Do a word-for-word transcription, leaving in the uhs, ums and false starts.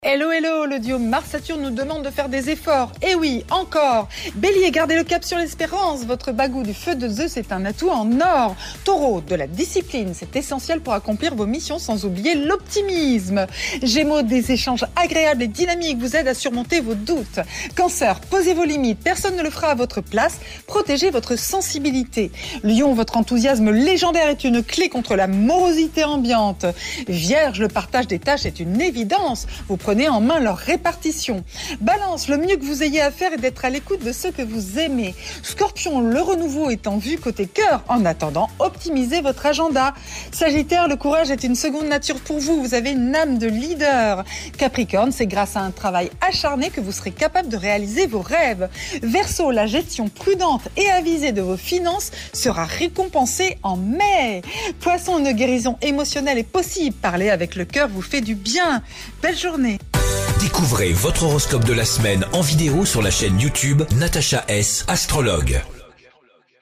Hello, hello, le duo Mars-Saturne nous demande de faire des efforts. Et oui, encore. Bélier, gardez le cap sur l'espérance. Votre bagout du feu de Zeus est un atout en or. Taureau, de la discipline, c'est essentiel pour accomplir vos missions sans oublier l'optimisme. Gémeaux, des échanges agréables et dynamiques vous aident à surmonter vos doutes. Cancer, posez vos limites, personne ne le fera à votre place. Protégez votre sensibilité. Lion, votre enthousiasme légendaire est une clé contre la morosité ambiante. Vierge, le partage des tâches est une évidence. Vous prenez en main leur répartition. Balance, le mieux que vous ayez à faire est d'être à l'écoute de ceux que vous aimez. Scorpion, le renouveau est en vue côté cœur. En attendant, optimisez votre agenda. Sagittaire, le courage est une seconde nature pour vous. Vous avez une âme de leader. Capricorne, c'est grâce à un travail acharné que vous serez capable de réaliser vos rêves. Verseau, la gestion prudente et avisée de vos finances sera récompensée en mai. Poisson, une guérison émotionnelle est possible. Parler avec le cœur vous fait du bien. Belle journée. Découvrez votre horoscope de la semaine en vidéo sur la chaîne YouTube Natacha S, astrologue.